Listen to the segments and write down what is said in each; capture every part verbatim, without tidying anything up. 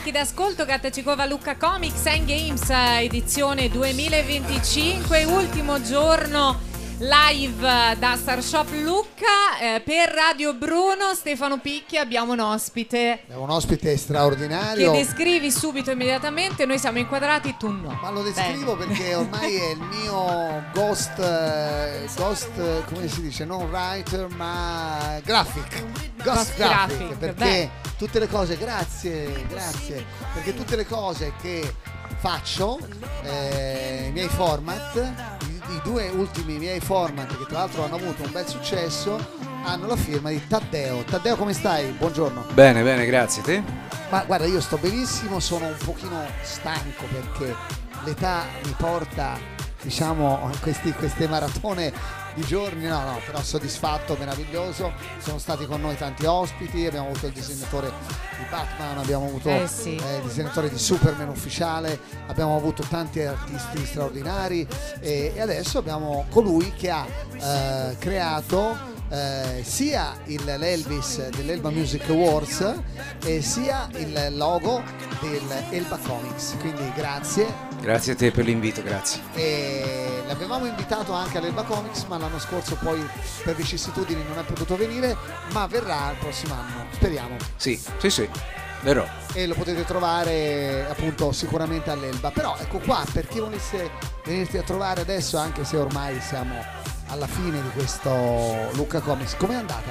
picchi d'ascolto, Gatta Cicova Lucca Comics and Games edizione duemilaventicinque, ultimo giorno live da Star Shop Lucca. Eh, per Radio Bruno, Stefano Picchi, abbiamo un ospite. Abbiamo un ospite straordinario. Che descrivi subito, immediatamente. Noi siamo inquadrati, tu no. Ma lo descrivo Bene. Perché ormai è il mio ghost, eh, ghost, come si dice, non writer, ma graphic. Ghost, ghost graphic, graphic, perché beh. tutte le cose, grazie, grazie, perché tutte le cose che faccio, eh, i miei format, i due ultimi miei format che tra l'altro hanno avuto un bel successo, hanno la firma di Taddeo. Taddeo, come stai? Buongiorno. Bene, bene, grazie. Te? Ma guarda, io sto benissimo, sono un pochino stanco perché l'età mi porta, diciamo, a questi, queste maratone di giorni, no, no, però soddisfatto, meraviglioso. Sono stati con noi tanti ospiti, abbiamo avuto il disegnatore di Batman, abbiamo avuto eh sì. eh, il disegnatore di Superman ufficiale, abbiamo avuto tanti artisti straordinari e, e adesso abbiamo colui che ha eh, creato eh, sia il, l'Elvis dell'Elba Music Awards e sia il logo dell'Elba Comics, quindi grazie. Grazie a te per l'invito, grazie. E l'avevamo invitato anche all'Elba Comics, ma l'anno scorso poi per vicissitudini non è potuto venire, ma verrà il prossimo anno, speriamo. Sì, sì, sì, verrò. E lo potete trovare appunto sicuramente all'Elba. Però ecco qua, per chi volesse venirti a trovare adesso, anche se ormai siamo alla fine di questo Lucca Comics, com'è andata?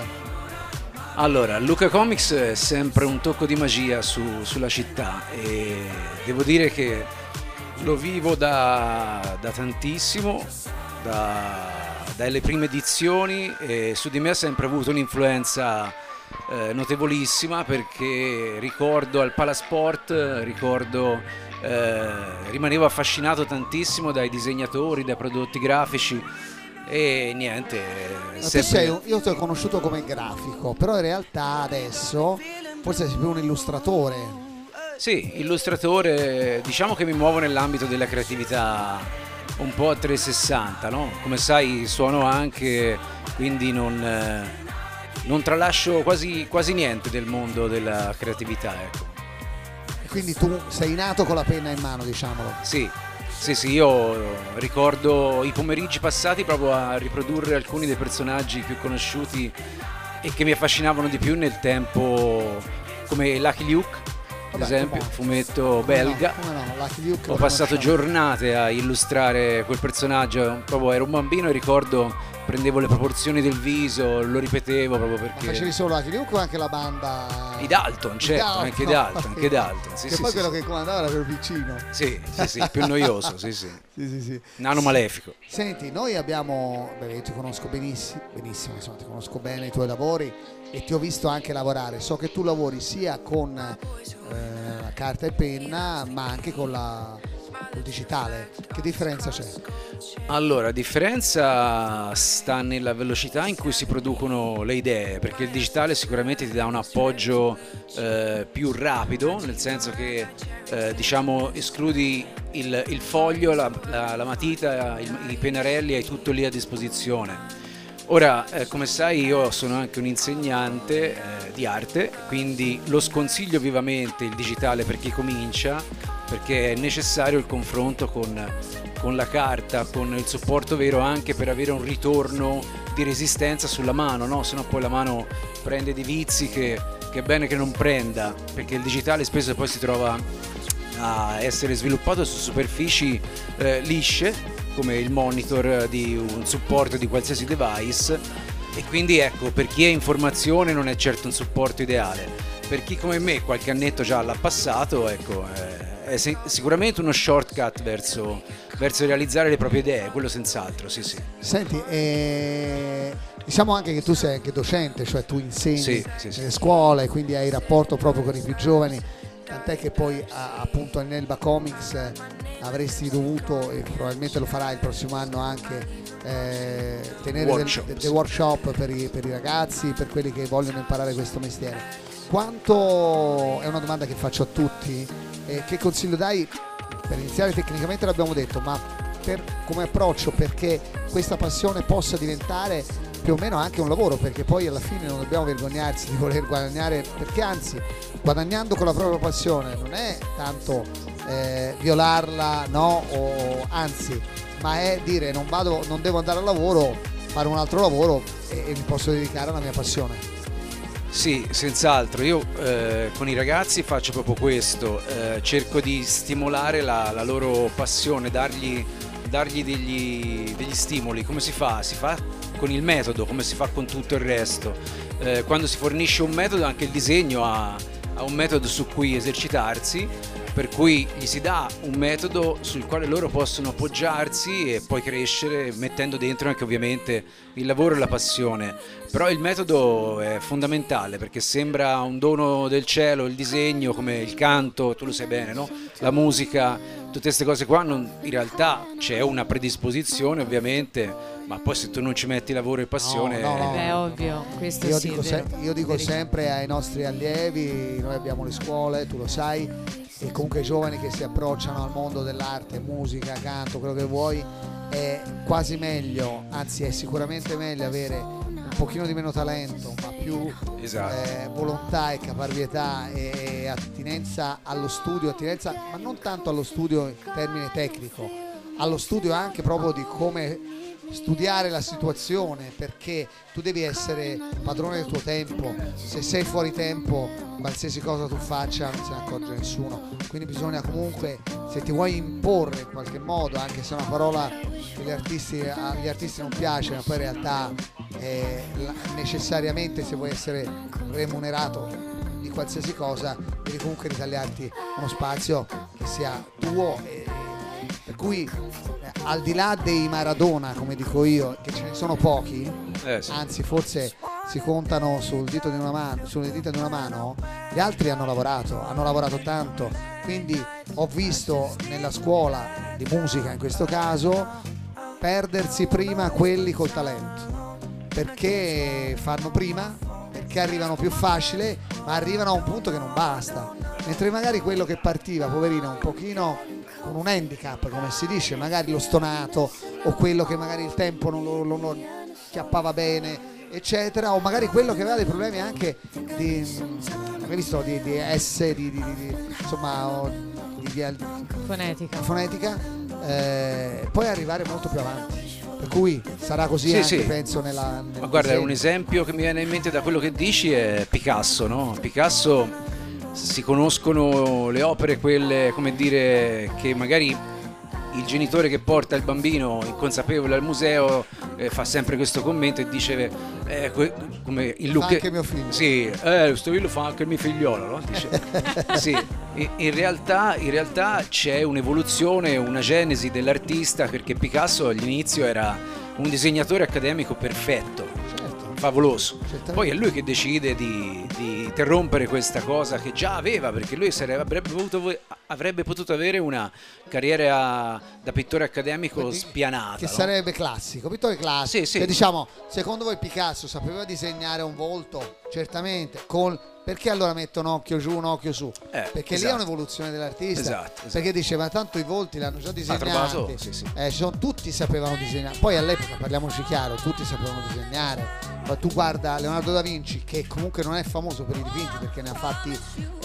Allora, Lucca Comics è sempre un tocco di magia su, sulla città e devo dire che lo vivo da, da tantissimo, da, dalle prime edizioni, e su di me ha sempre avuto un'influenza eh, notevolissima, perché ricordo al Palasport, ricordo, eh, rimanevo affascinato tantissimo dai disegnatori, dai prodotti grafici e niente. Sempre... sei, io ti ho conosciuto come grafico, però in realtà adesso forse sei più un illustratore. Sì, illustratore, diciamo che mi muovo nell'ambito della creatività un po' a trecentosessanta, no? Come sai suono anche, quindi non, eh, non tralascio quasi, quasi niente del mondo della creatività, ecco. E quindi tu sei nato con la penna in mano, diciamolo. Sì, sì, sì, io ricordo i pomeriggi passati proprio a riprodurre alcuni dei personaggi più conosciuti e che mi affascinavano di più nel tempo, come Lucky Luke. Ad esempio, come... fumetto belga. No, no, Lucky Luke ho passato giornate a illustrare quel personaggio, proprio ero un bambino e ricordo prendevo le proporzioni del viso, lo ripetevo proprio perché. Ma facevi solo Lucky Luke o anche la banda? I Dalton, certo, Dalton, anche Dalton, anche Dalton. Sì, che sì, poi sì, quello sì. che comandava era per vicino. Sì, sì, sì, più noioso, sì, sì. Sì, sì, sì. Nano malefico. Senti, noi abbiamo, beh, io ti conosco benissimo, benissimo, insomma, ti conosco bene i tuoi lavori e ti ho visto anche lavorare. So che tu lavori sia con eh, carta e penna, ma anche con la col digitale. Che differenza c'è? Allora, la differenza sta nella velocità in cui si producono le idee, perché il digitale sicuramente ti dà un appoggio eh, più rapido, nel senso che eh, diciamo escludi il, il foglio, la, la, la matita, il, i pennarelli, hai tutto lì a disposizione. Ora, eh, come sai, io sono anche un insegnante eh, di arte, quindi lo sconsiglio vivamente il digitale per chi comincia, perché è necessario il confronto con, con la carta, con il supporto vero, anche per avere un ritorno di resistenza sulla mano, no? Se no poi la mano prende dei vizi che, che è bene che non prenda, perché il digitale spesso poi si trova a essere sviluppato su superfici eh, lisce, come il monitor di un supporto di qualsiasi device, e quindi ecco, per chi è in formazione non è certo un supporto ideale. Per chi come me qualche annetto già l'ha passato, ecco, eh, è sicuramente uno shortcut verso, verso realizzare le proprie idee, quello senz'altro, sì sì. Senti, eh, diciamo anche che tu sei anche docente, cioè tu insegni sì, sì, sì. nelle scuole, quindi hai rapporto proprio con i più giovani, tant'è che poi appunto in Elba Comics eh, avresti dovuto, e probabilmente lo farai il prossimo anno anche, eh, tenere workshop, dei, dei workshop per i, per i ragazzi, per quelli che vogliono imparare questo mestiere. Quanto, è una domanda che faccio a tutti, eh, che consiglio dai per iniziare? Tecnicamente l'abbiamo detto, ma per, come approccio perché questa passione possa diventare più o meno anche un lavoro, perché poi alla fine non dobbiamo vergognarsi di voler guadagnare, perché anzi guadagnando con la propria passione non è tanto eh, violarla, no, o anzi, ma è dire non vado, non devo andare al lavoro, fare un altro lavoro e, e mi posso dedicare alla mia passione. Sì, senz'altro. Io eh, con i ragazzi faccio proprio questo, eh, cerco di stimolare la, la loro passione, dargli, dargli degli, degli stimoli. Come si fa? Si fa con il metodo, come si fa con tutto il resto. Eh, quando si fornisce un metodo, anche il disegno ha, ha un metodo su cui esercitarsi, per cui gli si dà un metodo sul quale loro possono appoggiarsi e poi crescere, mettendo dentro anche ovviamente il lavoro e la passione. Però il metodo è fondamentale, perché sembra un dono del cielo il disegno, come il canto, tu lo sai bene, no? La musica, tutte queste cose qua, non, in realtà c'è una predisposizione ovviamente, ma poi se tu non ci metti lavoro e passione... No, no, no. È ovvio, questo io sì, dico, se, io dico sempre ai nostri allievi, noi abbiamo le scuole, tu lo sai, e comunque i giovani che si approcciano al mondo dell'arte, musica, canto, quello che vuoi, è quasi meglio, anzi è sicuramente meglio avere un pochino di meno talento, ma più esatto. eh, volontà e caparbietà e, e attinenza allo studio, attinenza, ma non tanto allo studio in termine tecnico, allo studio anche proprio di come studiare la situazione, perché tu devi essere padrone del tuo tempo. Se sei fuori tempo, qualsiasi cosa tu faccia non se ne accorge nessuno, quindi bisogna comunque, se ti vuoi imporre in qualche modo, anche se è una parola che gli artisti, agli artisti non piace, ma poi in realtà eh, necessariamente se vuoi essere remunerato di qualsiasi cosa devi comunque ritagliarti uno spazio che sia tuo, e, per cui eh, al di là dei Maradona, come dico io, che ce ne sono pochi, Eh, sì. anzi forse si contano sul dito di una mano, sulle dita di una mano, gli altri hanno lavorato, hanno lavorato tanto, quindi ho visto nella scuola di musica in questo caso perdersi prima quelli col talento, perché fanno prima, perché arrivano più facile, ma arrivano a un punto che non basta, mentre magari quello che partiva, poverino, un pochino con un handicap, come si dice, magari lo stonato, o quello che magari il tempo non lo, lo, lo chiappava bene, eccetera, o magari quello che aveva dei problemi anche di, hai visto, di, di S, di, di, di, di insomma, o di, di, di fonetica, fonetica eh, poi arrivare molto più avanti. Per cui sarà così Sì, anche, sì. penso, nella, nel Ma guarda, disegno. un esempio che mi viene in mente da quello che dici è Picasso, no? Picasso, si conoscono le opere, quelle, come dire, che magari il genitore che porta il bambino inconsapevole al museo eh, fa sempre questo commento e dice eh, que- come il look Fa anche mio figlio. sì, eh, questo lo fa anche il mio figliolo, no? Dice, sì, in, in realtà in realtà c'è un'evoluzione, una genesi dell'artista, perché Picasso all'inizio era un disegnatore accademico perfetto, Certo. favoloso. Certamente. Poi è lui che decide di, di interrompere questa cosa che già aveva, perché lui sarebbe, avrebbe, potuto, avrebbe potuto avere una carriera da pittore accademico Quindi, spianata, che no? sarebbe classico, pittore classico. Sì, sì. Cioè, diciamo, secondo voi Picasso sapeva disegnare un volto? Certamente. Col, perché allora mette un occhio giù, un occhio su? Eh, perché esatto. lì è un'evoluzione dell'artista. Esatto, esatto. Perché diceva tanto i volti l'hanno già disegnati, trovato, sì, sì. Eh, ci sono- tutti sapevano disegnare. Poi all'epoca, parliamoci chiaro, tutti sapevano disegnare. Ma tu guarda Leonardo da Vinci, che comunque non è famoso per i dipinti, perché ne ha fatti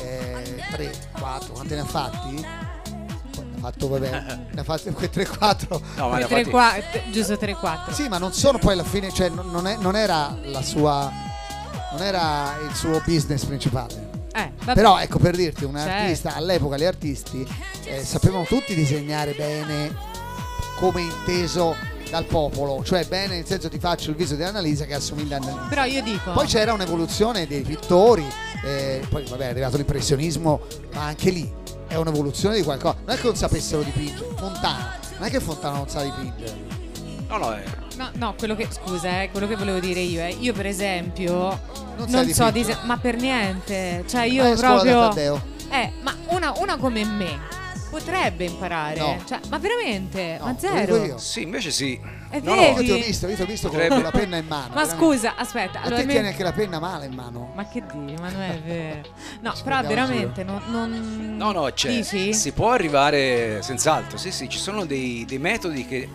eh, tre, quattro, quanti ne ha fatti? Ne ha fatto, vabbè, ne ha fatti quei tre quattro. No, ma ne ha tre, fatti- qua- t- giusto tre quattro. Sì, ma non sono poi alla fine, cioè non, non è- non era la sua, non era il suo business principale. Eh, vabbè. Però ecco, per dirti, un Certo. artista, all'epoca gli artisti eh, sapevano tutti disegnare bene, come inteso dal popolo, cioè bene nel senso ti faccio il viso di Annalisa che assomiglia a Annalisa. Però io dico, Poi c'era un'evoluzione dei pittori, eh, poi vabbè è arrivato l'impressionismo, ma anche lì è un'evoluzione di qualcosa. Non è che non sapessero dipingere, Fontana, non è che Fontana non sa dipingere. No, no, eh. no, no, quello che scusa, eh, quello che volevo dire io è, io per esempio Non non, sai so dipingere. dise- ma per niente, cioè io Vai a scuola da proprio Taddeo. eh, ma una, una come me potrebbe imparare, No. cioè, ma veramente, No, ma te lo dico zero. io. Sì, invece sì. E No, no, Io vedi? ti ho visto, io ti ho visto con Potrebbe. la penna in mano. Ma veramente. scusa, aspetta, A allora te me- tieni anche la penna male in mano. ma che dici? Ma non è vero. No, Ci però prendiamo in veramente non, non... No, no, c'è. Dici? Si può arrivare senz'altro, sì, sì, ci sono dei, dei metodi che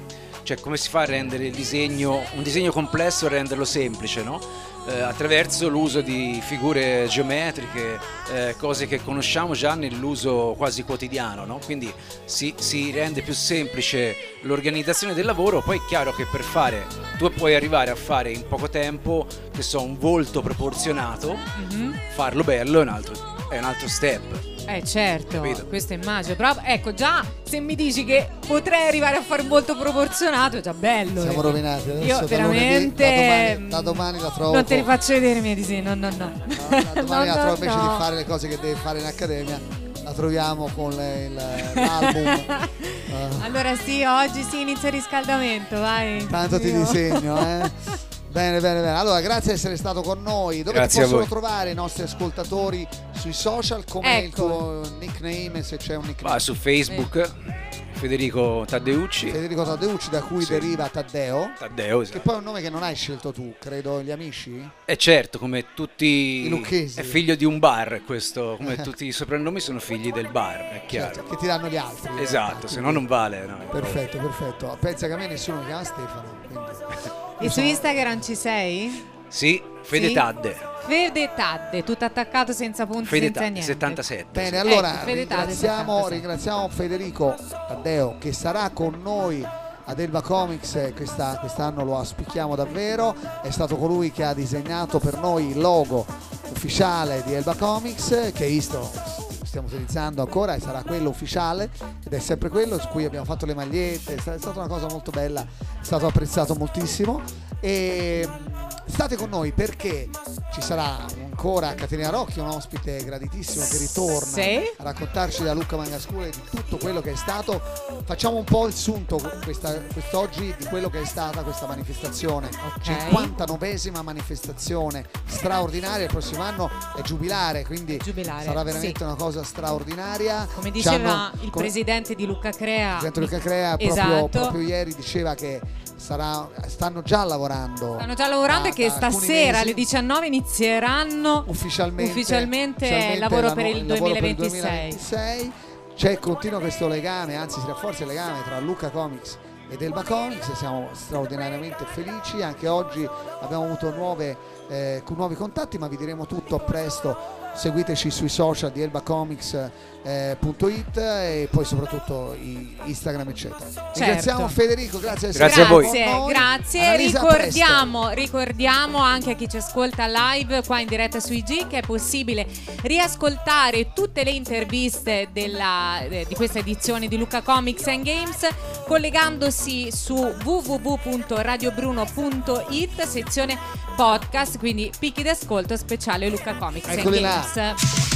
cioè come si fa a rendere il disegno, un disegno complesso, a renderlo semplice, no? Eh, attraverso l'uso di figure geometriche, eh, cose che conosciamo già nell'uso quasi quotidiano, no? Quindi si, si rende più semplice l'organizzazione del lavoro. Poi è chiaro che per fare, tu puoi arrivare a fare in poco tempo, che so, un volto proporzionato, mm-hmm. farlo bello è un altro, è un altro step. Eh certo, capito? Questo immagino, però ecco già se mi dici che potrei arrivare a fare un volto proporzionato è già bello. Siamo eh. rovinati adesso. Io da veramente lunedì, da, domani, da domani la trovo. Non te li faccio vedere i miei disegni, no no no. no da domani no, la trovo no, invece no. di fare le cose che devi fare in accademia. La troviamo con le, il, l'album. uh. Allora sì, oggi sì inizia il riscaldamento, vai. Tanto ti Io. disegno, eh. Bene, bene, bene. Allora, grazie di essere stato con noi. Dove Grazie ti possono a voi. trovare i nostri ascoltatori sui social? Com'è Ecco. il tuo nickname, se c'è un nickname? Ah, su Facebook eh. Federico Taddeucci. Federico Taddeucci, da cui Sì. deriva Taddeo. Taddeo, Che esatto. poi è un nome che non hai scelto tu, credo, gli amici? E certo, come tutti I lucchesi. è figlio di un bar questo, come tutti i soprannomi sono figli del bar, è chiaro. Certo, che ti danno gli altri. Esatto, se no Quindi- non vale. No? Perfetto, perfetto. Pensa che a me nessuno mi chiama Stefano. Quindi... E su Instagram ci sei? Sì, Fede Sì? Tadde. Fede Tadde, tutto attaccato senza punti, Fede senza Tadde, niente. settantasette. Bene, sì. allora Ecco, Fede Tadde, ringraziamo, settantasei. ringraziamo Federico Taddeo che sarà con noi ad Elba Comics, eh, questa, quest'anno lo auspichiamo davvero. È stato colui che ha disegnato per noi il logo ufficiale di Elba Comics, che Istro stiamo utilizzando ancora e sarà quello ufficiale, ed è sempre quello su cui abbiamo fatto le magliette. È stata una cosa molto bella, è stato apprezzato moltissimo. E state con noi perché ci sarà ancora a Caterina Rocchi, un ospite graditissimo che ritorna Sì. a raccontarci da Lucca Mangascure di tutto quello che è stato. Facciamo un po' il sunto questa, quest'oggi di quello che è stata questa manifestazione, Ok. cinquantanovesima manifestazione straordinaria. Il prossimo anno è giubilare, quindi Giubilare, sarà veramente sì. una cosa straordinaria. Come Ci diceva hanno- il come- presidente di Lucca Crea. il presidente Lucca Crea proprio, Esatto. proprio ieri diceva che sarà, stanno già lavorando Stanno già lavorando da- e che da alcuni stasera mesi. alle diciannove inizieranno ufficialmente, ufficialmente ufficialmente lavoro la- per il lavoro per il duemilaventisei. duemilaventisei. C'è continua questo legame, anzi si rafforza il legame tra Lucca Comics ed Elba Comics, e siamo straordinariamente felici. Anche oggi abbiamo avuto nuove, eh, nuovi contatti, ma vi diremo tutto presto. Seguiteci sui social di elba comics punto it e poi soprattutto i Instagram eccetera. Ringraziamo Federico, grazie di essere Grazie a voi. con noi. Grazie, Annalisa, ricordiamo, ricordiamo anche a chi ci ascolta live qua in diretta su I G che è possibile riascoltare tutte le interviste della, eh, di questa edizione di Lucca Comics and Games collegandosi su w w w punto radiobruno punto it sezione podcast, quindi picchi d'ascolto speciale Lucca Comics and Eccoli là. Games.